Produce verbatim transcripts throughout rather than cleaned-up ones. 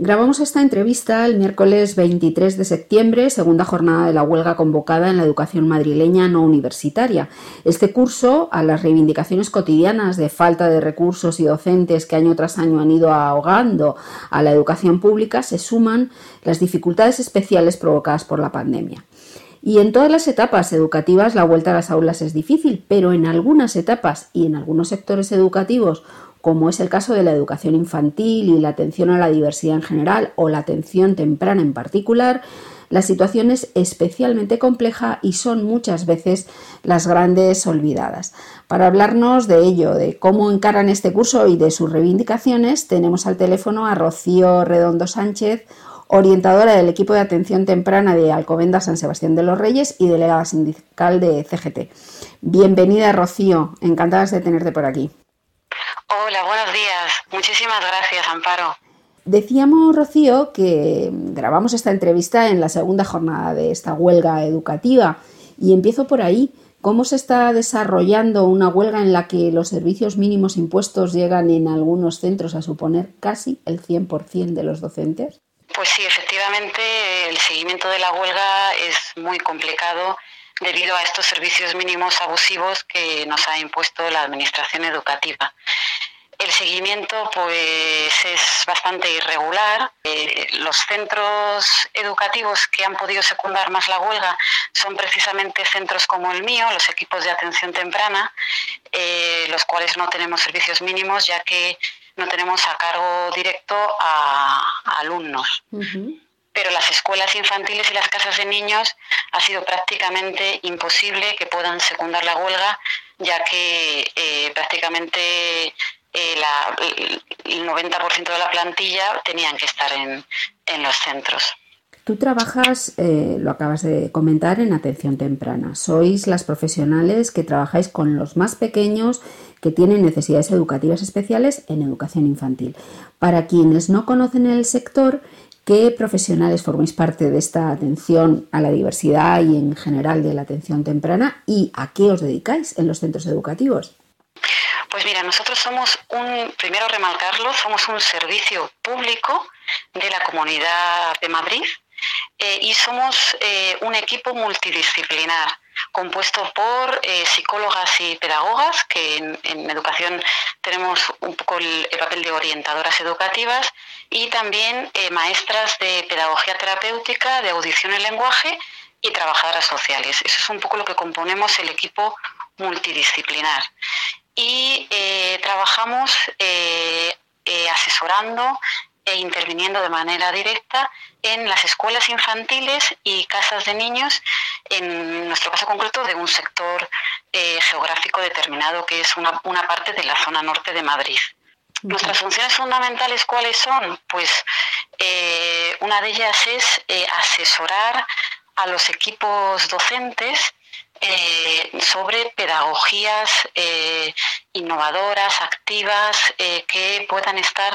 Grabamos esta entrevista el miércoles veintitrés de septiembre, segunda jornada de la huelga convocada en la educación madrileña no universitaria. Este curso, a las reivindicaciones cotidianas de falta de recursos y docentes que año tras año han ido ahogando a la educación pública, se suman las dificultades especiales provocadas por la pandemia. Y en todas las etapas educativas la vuelta a las aulas es difícil, pero en algunas etapas y en algunos sectores educativos, como es el caso de la educación infantil y la atención a la diversidad en general o la atención temprana en particular, la situación es especialmente compleja y son muchas veces las grandes olvidadas. Para hablarnos de ello, de cómo encaran este curso y de sus reivindicaciones, tenemos al teléfono a Rocío Redondo Sánchez, orientadora del equipo de atención temprana de Alcobendas San Sebastián de los Reyes y delegada sindical de C G T. Bienvenida, Rocío, encantadas de tenerte por aquí. Hola, buenos días. Muchísimas gracias, Amparo. Decíamos, Rocío, que grabamos esta entrevista en la segunda jornada de esta huelga educativa y empiezo por ahí. ¿Cómo se está desarrollando una huelga en la que los servicios mínimos impuestos llegan en algunos centros a suponer casi el cien por ciento de los docentes? Pues sí, efectivamente, el seguimiento de la huelga es muy complicado debido a estos servicios mínimos abusivos que nos ha impuesto la Administración Educativa. El seguimiento pues es bastante irregular. Eh, los centros educativos que han podido secundar más la huelga son precisamente centros como el mío, los equipos de atención temprana, eh, los cuales no tenemos servicios mínimos ya que no tenemos a cargo directo a, a alumnos. Uh-huh. Pero las escuelas infantiles y las casas de niños ha sido prácticamente imposible que puedan secundar la huelga, ya que eh, prácticamente eh, la, el noventa por ciento de la plantilla tenían que estar en, en los centros. Tú trabajas, eh, lo acabas de comentar, en atención temprana. Sois las profesionales que trabajáis con los más pequeños que tienen necesidades educativas especiales en educación infantil. Para quienes no conocen el sector, ¿qué profesionales formáis parte de esta atención a la diversidad y en general de la atención temprana y a qué os dedicáis en los centros educativos? Pues mira, nosotros somos un, primero remarcarlo, somos un servicio público de la Comunidad de Madrid eh, y somos eh, un equipo multidisciplinar compuesto por eh, psicólogas y pedagogas, que en, en educación tenemos un poco el, el papel de orientadoras educativas, y también eh, maestras de pedagogía terapéutica, de audición y lenguaje y trabajadoras sociales. Eso es un poco lo que componemos el equipo multidisciplinar. Y eh, trabajamos eh, eh, asesorando e interviniendo de manera directa en las escuelas infantiles y casas de niños, en nuestro caso concreto de un sector eh, geográfico determinado que es una, una parte de la zona norte de Madrid. Uh-huh. Nuestras funciones fundamentales, ¿cuáles son? Pues eh, una de ellas es eh, asesorar a los equipos docentes Eh, sobre pedagogías eh, innovadoras, activas, eh, que puedan estar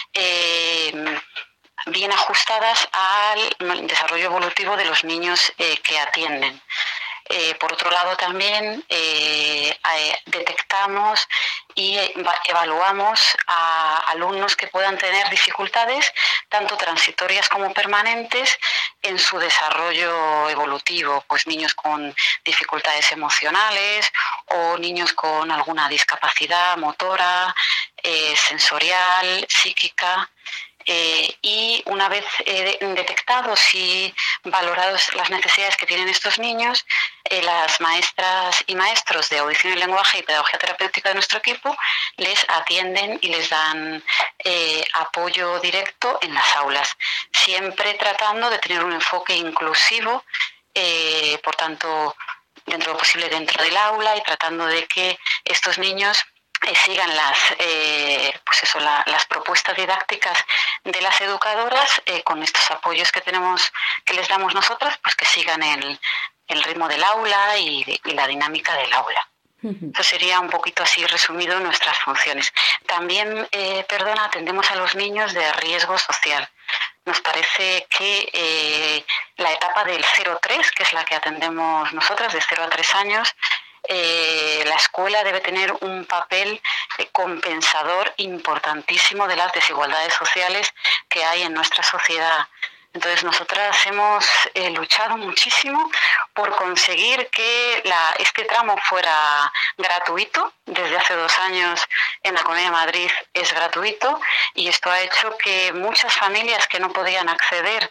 eh, bien ajustadas al desarrollo evolutivo de los niños eh, que atienden. Eh, por otro lado, también eh, eh, detectamos y evaluamos a alumnos que puedan tener dificultades, tanto transitorias como permanentes, en su desarrollo evolutivo, pues niños con dificultades emocionales o niños con alguna discapacidad motora, eh, sensorial, psíquica. Eh, y una vez eh, detectados y valorados las necesidades que tienen estos niños, eh, las maestras y maestros de audición y lenguaje y pedagogía terapéutica de nuestro equipo les atienden y les dan eh, apoyo directo en las aulas, siempre tratando de tener un enfoque inclusivo, eh, por tanto, dentro de lo posible dentro del aula, y tratando de que estos niños Eh, sigan las eh, pues eso, la, las propuestas didácticas de las educadoras eh, con estos apoyos que tenemos, que les damos nosotras, pues que sigan el, el ritmo del aula y, y la dinámica del aula. Uh-huh. Eso sería un poquito así resumido nuestras funciones. También, eh, perdona, atendemos a los niños de riesgo social. Nos parece que eh, la etapa del cero tres, que es la que atendemos nosotras, de cero a tres años, eh, la escuela debe tener un papel eh, compensador importantísimo de las desigualdades sociales que hay en nuestra sociedad. Entonces, nosotras hemos eh, luchado muchísimo por conseguir que la, este tramo fuera gratuito. Desde hace dos años en la Comunidad de Madrid es gratuito, y esto ha hecho que muchas familias que no podían acceder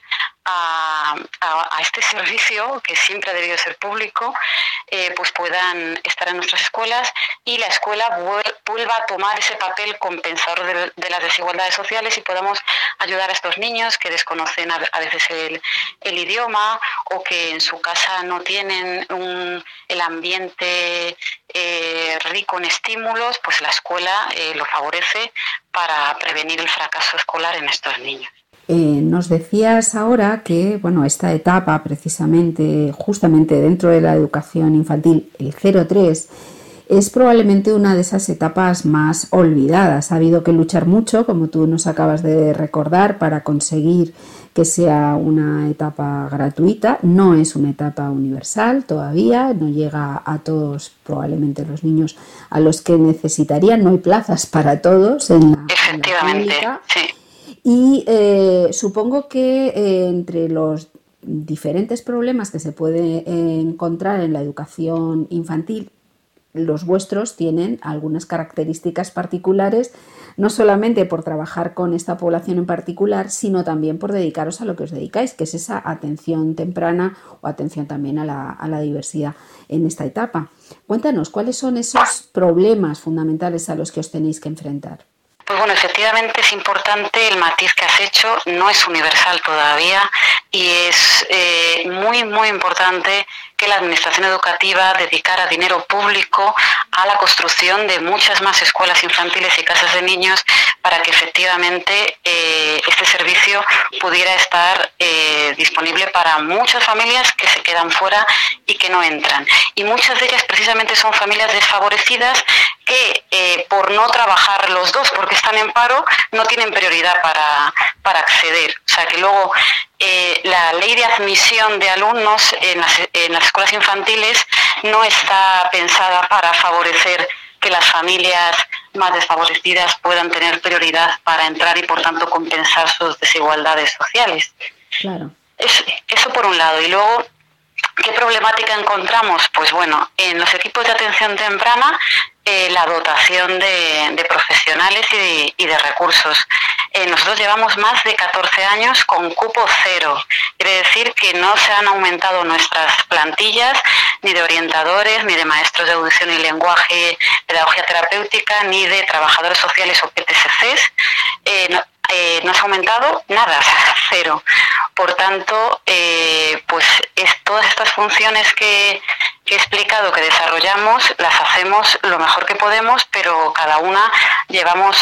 a, a, a este servicio, que siempre ha debido ser público, eh, pues puedan estar en nuestras escuelas, y la escuela vuelva a tomar ese papel compensador de, de las desigualdades sociales, y podamos ayudar a estos niños que desconocen a, a veces el, el idioma, o que en su casa no tienen un, el ambiente eh, rico en estímulos. Pues la escuela eh, lo favorece para prevenir el fracaso escolar en estos niños. Eh, nos decías ahora que, bueno, esta etapa precisamente, justamente dentro de la educación infantil, el cero tres, es probablemente una de esas etapas más olvidadas. Ha habido que luchar mucho, como tú nos acabas de recordar, para conseguir que sea una etapa gratuita. No es una etapa universal todavía, no llega a todos, probablemente los niños a los que necesitarían. No hay plazas para todos en la, Efectivamente, en la pública. Sí. Y eh, supongo que eh, entre los diferentes problemas que se puede eh, encontrar en la educación infantil, los vuestros tienen algunas características particulares, no solamente por trabajar con esta población en particular, sino también por dedicaros a lo que os dedicáis, que es esa atención temprana o atención también a la, a la diversidad en esta etapa. Cuéntanos, ¿cuáles son esos problemas fundamentales a los que os tenéis que enfrentar? Pues bueno, efectivamente es importante el matiz que has hecho, no es universal todavía, y es eh, muy, muy importante que la Administración Educativa dedicara dinero público a la construcción de muchas más escuelas infantiles y casas de niños, para que efectivamente eh, este servicio pudiera estar eh, disponible para muchas familias que se quedan fuera y que no entran. Y muchas de ellas precisamente son familias desfavorecidas que eh, por no trabajar los dos, porque están en paro, no tienen prioridad para, para acceder. O sea que luego eh, la ley de admisión de alumnos en las, en las escuelas infantiles no está pensada para favorecer que las familias más desfavorecidas puedan tener prioridad para entrar y por tanto compensar sus desigualdades sociales. Claro. Es, eso por un lado. Y luego, ¿qué problemática encontramos? Pues bueno, en los equipos de atención temprana, eh, la dotación de, de profesionales y de, y de recursos. Eh, nosotros llevamos más de catorce años con cupo cero. Quiere decir que no se han aumentado nuestras plantillas, ni de orientadores, ni de maestros de audición y lenguaje, pedagogía terapéutica, ni de trabajadores sociales o P T S Cs. Eh, no, Eh, no se ha aumentado nada, o sea, cero. Por tanto, eh, pues es, todas estas funciones que, que he explicado, que desarrollamos, las hacemos lo mejor que podemos, pero cada una llevamos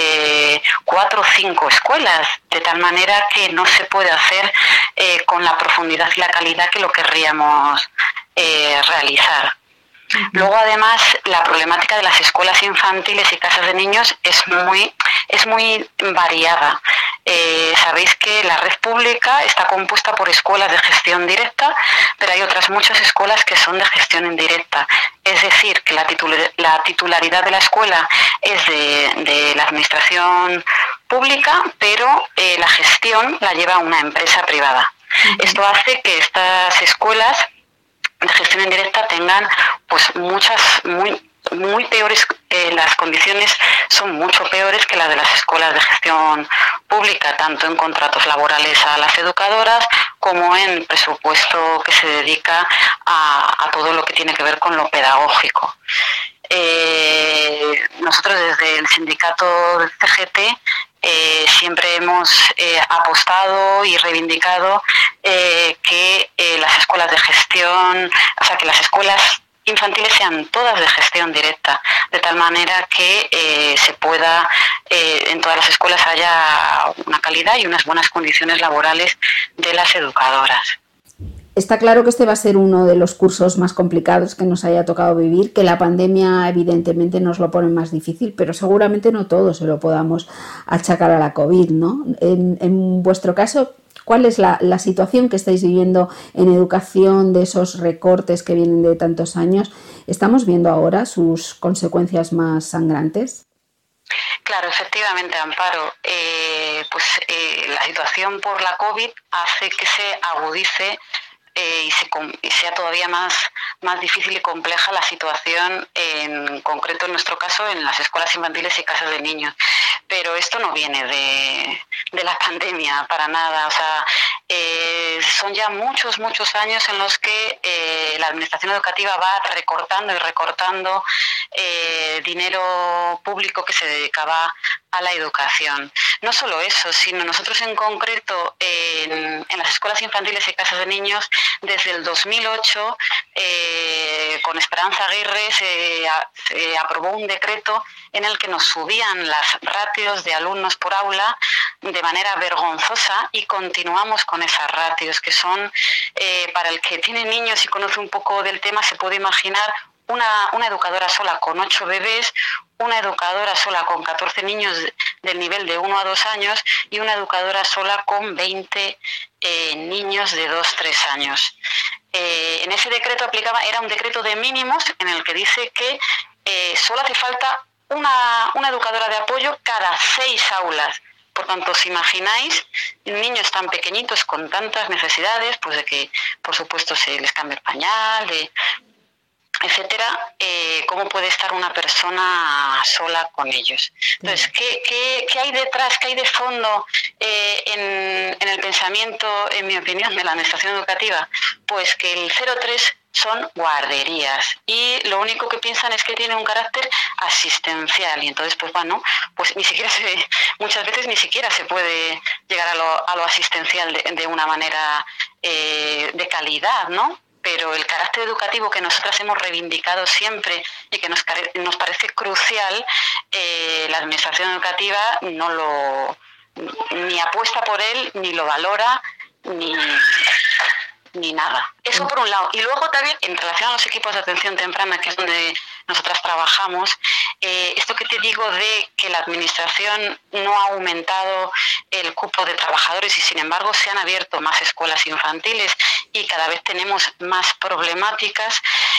eh, cuatro o cinco escuelas, de tal manera que no se puede hacer eh, con la profundidad y la calidad que lo querríamos eh, realizar. Luego, además, la problemática de las escuelas infantiles y casas de niños es muy, es muy variada. Eh, sabéis que la red pública está compuesta por escuelas de gestión directa, pero hay otras muchas escuelas que son de gestión indirecta. Es decir, que la, titular, la titularidad de la escuela es de, de la administración pública, pero eh, la gestión la lleva una empresa privada. Uh-huh. Esto hace que estas escuelas de gestión indirecta tengan pues muchas, muy, muy peores, eh, las condiciones son mucho peores que las de las escuelas de gestión pública, tanto en contratos laborales a las educadoras como en presupuesto que se dedica a, a todo lo que tiene que ver con lo pedagógico. Eh, nosotros desde el sindicato del C G T Eh, siempre hemos eh, apostado y reivindicado eh, que eh, las escuelas de gestión, o sea, que las escuelas infantiles sean todas de gestión directa, de tal manera que eh, se pueda, eh, en todas las escuelas haya una calidad y unas buenas condiciones laborales de las educadoras. Está claro que este va a ser uno de los cursos más complicados que nos haya tocado vivir, que la pandemia evidentemente nos lo pone más difícil, pero seguramente no todo se lo podamos achacar a la COVID, ¿no? En, en vuestro caso, ¿Cuál es la, la situación que estáis viviendo en educación de esos recortes que vienen de tantos años? ¿Estamos viendo ahora sus consecuencias más sangrantes? Claro, efectivamente, Amparo. Eh, pues eh, la situación por la COVID hace que se agudice eh, y, se, y sea todavía más, más difícil y compleja la situación, en concreto en nuestro caso, en las escuelas infantiles y casas de niños. Pero esto no viene de, de la pandemia para nada. O sea, eh, son ya muchos, muchos años en los que eh, la administración educativa va recortando y recortando eh, dinero público que se dedicaba a la educación. No solo eso, sino nosotros en concreto en, en las escuelas infantiles y casas de niños, desde el dos mil ocho, eh, con Esperanza Aguirre se, se aprobó un decreto en el que nos subían las ratios de alumnos por aula de manera vergonzosa, y continuamos con esas ratios que son, eh, para el que tiene niños y conoce un poco del tema, se puede imaginar una, una educadora sola con ocho bebés, una educadora sola con catorce niños del nivel de uno a dos años y una educadora sola con veinte eh, niños de dos a tres años. Eh, en ese decreto aplicaba, era un decreto de mínimos en el que dice que eh, solo hace falta una, una educadora de apoyo cada seis aulas. Por tanto, os imagináis niños tan pequeñitos con tantas necesidades, pues de que, por supuesto, se les cambie el pañal, de etcétera, eh, cómo puede estar una persona sola con ellos. Entonces, ¿qué, qué, qué hay detrás, qué hay de fondo eh, en, en el pensamiento, en mi opinión, de la administración educativa? Pues que el cero tres son guarderías y lo único que piensan es que tiene un carácter asistencial, y entonces pues bueno, pues ni siquiera se, muchas veces ni siquiera se puede llegar a lo, a lo asistencial de, de una manera eh, de calidad, ¿no? Pero el carácter educativo que nosotras hemos reivindicado siempre y que nos, nos parece crucial, eh, la administración educativa no lo ni apuesta por él, ni lo valora, ni ni nada. Eso por un lado. Y luego también, en relación a los equipos de atención temprana, que es donde nosotras trabajamos, eh, esto que te digo de que la administración no ha aumentado el cupo de trabajadores y sin embargo se han abierto más escuelas infantiles y cada vez tenemos más problemáticas,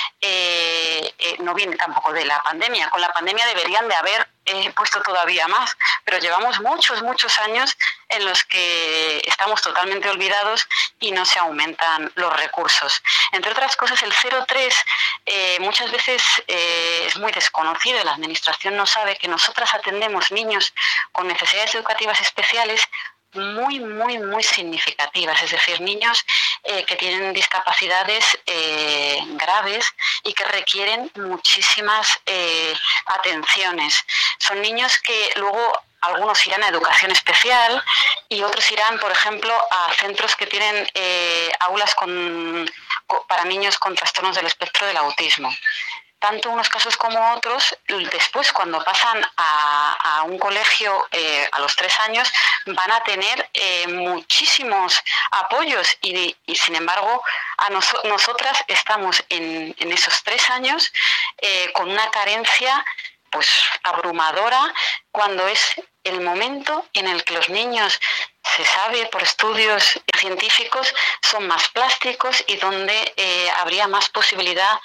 eh, eh, no viene tampoco de la pandemia. Con la pandemia deberían de haber eh, puesto todavía más, pero llevamos muchos, muchos años en los que estamos totalmente olvidados y no se aumentan los recursos. Entre otras cosas, el cero tres eh, muchas veces eh, es muy desconocido. La administración no sabe que nosotras atendemos niños con necesidades educativas especiales muy, muy, muy significativas, es decir, niños eh, que tienen discapacidades eh, graves y que requieren muchísimas eh, atenciones. Son niños que luego algunos irán a educación especial y otros irán, por ejemplo, a centros que tienen eh, aulas con, con, para niños con trastornos del espectro del autismo. Tanto unos casos como otros, después cuando pasan a, a un colegio eh, a los tres años, van a tener eh, muchísimos apoyos y, y sin embargo a nos, nosotras estamos en, en esos tres años eh, con una carencia pues abrumadora, cuando es el momento en el que los niños, se sabe por estudios científicos, son más plásticos y donde eh, habría más posibilidad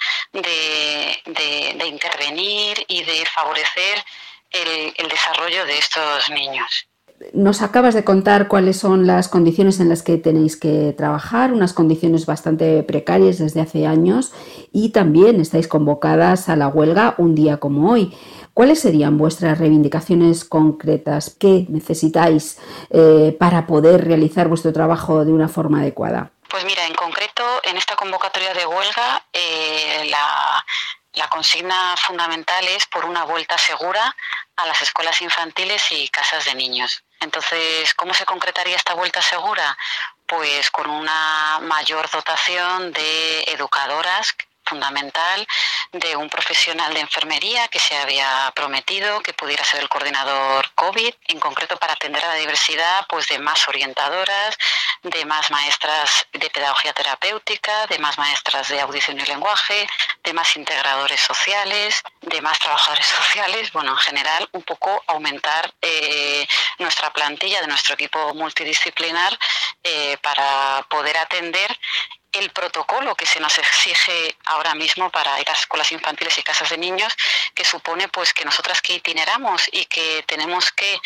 de, de, de intervenir y de favorecer el, el desarrollo de estos niños. Nos acabas de contar cuáles son las condiciones en las que tenéis que trabajar, unas condiciones bastante precarias desde hace años, y también estáis convocadas a la huelga un día como hoy. ¿Cuáles serían vuestras reivindicaciones concretas? ¿Qué necesitáis eh, para poder realizar vuestro trabajo de una forma adecuada? Pues mira, en concreto, en esta convocatoria de huelga, eh, la, la consigna fundamental es por una vuelta segura a las escuelas infantiles y casas de niños. Entonces, ¿cómo se concretaría esta vuelta segura? Pues con una mayor dotación de educadoras, fundamental, de un profesional de enfermería que se había prometido que pudiera ser el coordinador COVID, en concreto para atender a la diversidad, pues de más orientadoras, de más maestras de pedagogía terapéutica, de más maestras de audición y lenguaje, de más integradores sociales, de más trabajadores sociales, bueno, en general un poco aumentar eh, nuestra plantilla de nuestro equipo multidisciplinar eh, para poder atender el protocolo que se nos exige ahora mismo para ir a escuelas infantiles y casas de niños, que supone pues que nosotras que itineramos y que tenemos que,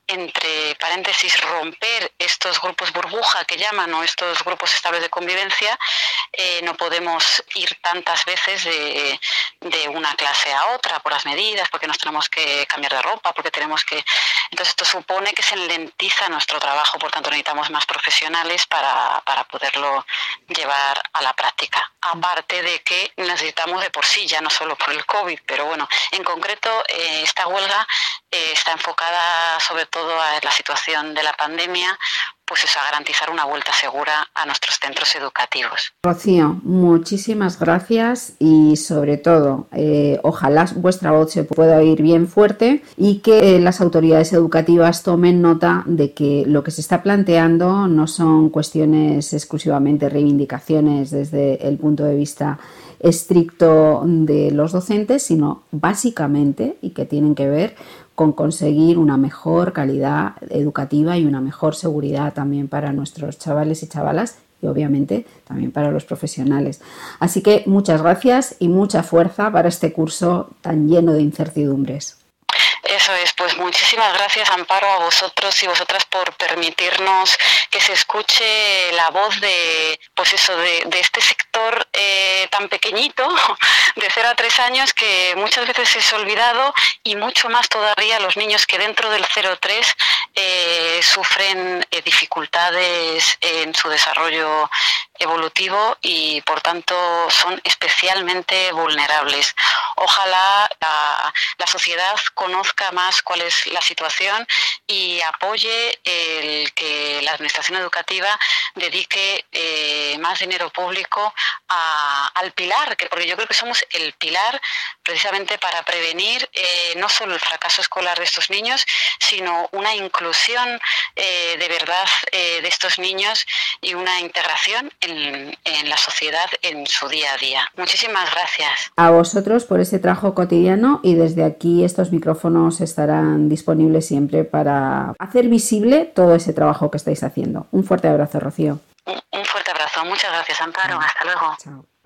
entre paréntesis, romper estos grupos burbuja que llaman, o estos grupos estables de convivencia, eh, no podemos ir tantas veces de, de una clase a otra por las medidas, porque nos tenemos que cambiar de ropa, porque tenemos que... Entonces esto supone que se lentiza nuestro trabajo, por tanto necesitamos más profesionales para, para poderlo llevar a la práctica. Aparte de que necesitamos de por sí, ya no solo por el COVID, pero bueno, en concreto eh, esta huelga eh, está enfocada sobre todo a la situación de la pandemia, pues eso, a garantizar una vuelta segura a nuestros centros educativos. Rocío, muchísimas gracias y sobre todo, eh, ojalá vuestra voz se pueda oír bien fuerte y que eh, las autoridades educativas tomen nota de que lo que se está planteando no son cuestiones exclusivamente reivindicaciones desde el punto de vista estricto de los docentes, sino básicamente, y que tienen que ver con conseguir una mejor calidad educativa y una mejor seguridad también para nuestros chavales y chavalas y obviamente también para los profesionales. Así que muchas gracias y mucha fuerza para este curso tan lleno de incertidumbres. Eso es, pues muchísimas gracias, Amparo, a vosotros y vosotras por permitirnos que se escuche la voz de, pues eso, de, de este sector eh, tan pequeñito, de cero a tres años, que muchas veces es olvidado, y mucho más todavía los niños que dentro del cero tres eh, sufren eh, dificultades en su desarrollo evolutivo y por tanto son especialmente vulnerables. Ojalá la, la sociedad conozca más cuál es la situación y apoye el que la administración educativa dedique eh, más dinero público a, al pilar, que porque yo creo que somos el pilar precisamente para prevenir eh, no solo el fracaso escolar de estos niños, sino una inclusión eh, de verdad eh, de estos niños y una integración en, en la sociedad en su día a día. Muchísimas gracias. A vosotros por ese trabajo cotidiano, y desde aquí estos micrófonos estarán disponibles siempre para hacer visible todo ese trabajo que estáis haciendo. Un fuerte abrazo, Rocío. Un, un fuerte abrazo. Muchas gracias, Amparo. Hasta luego. Chao.